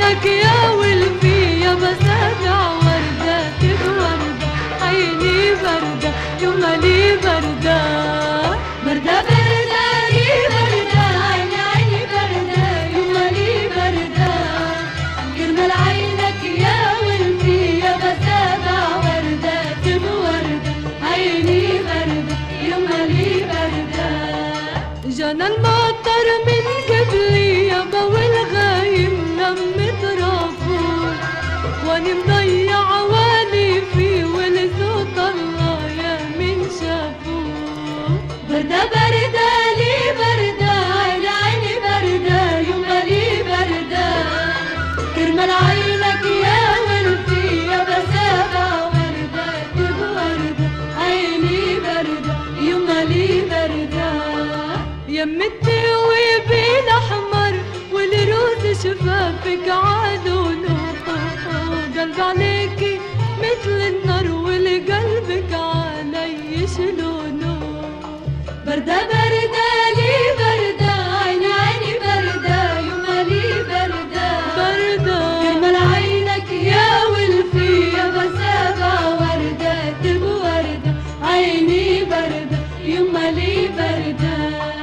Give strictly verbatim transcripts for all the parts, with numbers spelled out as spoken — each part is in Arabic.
عينك يا ولفي يا بسابع وردات بوردة، عيني بردة يما لي بردة، بردة بردة لي بردة، عيني عيني بردة يما لي بردة، كرمال عينك يا ولفي يا بسابع وردات بوردة، عيني بردة يما لي بردة. جانا المطر من قبلي يابا والغايم لمت رافور، واني مضيع والي فيه ولزوط الله يا من شافوه، بردة بردة لي بردة، عيني عيني بردة يما لي بردة، كرمال عينك يا ولفي يا بسابع وردات بوردة، عيني بردة يما لي بردة، يم التوي بالاحمر والروز شفافك عادوا نور، قلب عليكي مثل النار والقلبك علي شلونه، بردة بردة لي بردة، عيني عيني بردة يما لي بردة، بردة كرمال عينك يا ولفي يا بسابع وردات بوردة، عيني بردة يما لي بردة.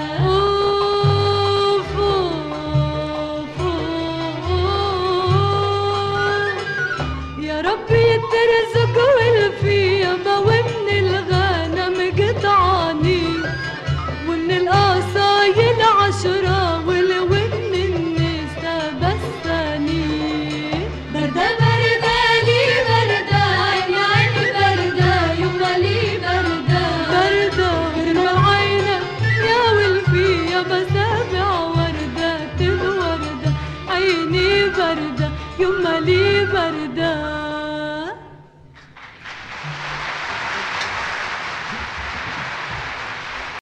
يا ربي ترزق ولفي يابا ومن الغنم قطعاني، ومن القصايل عشرة ومن النساء بساني، بردة بردة لي بردة، عيني عيني بردة يما لي بردة، بردة كرمال عينك يا ولفي يا بسابع وردات بوردة، عيني بردة يما لي بردة.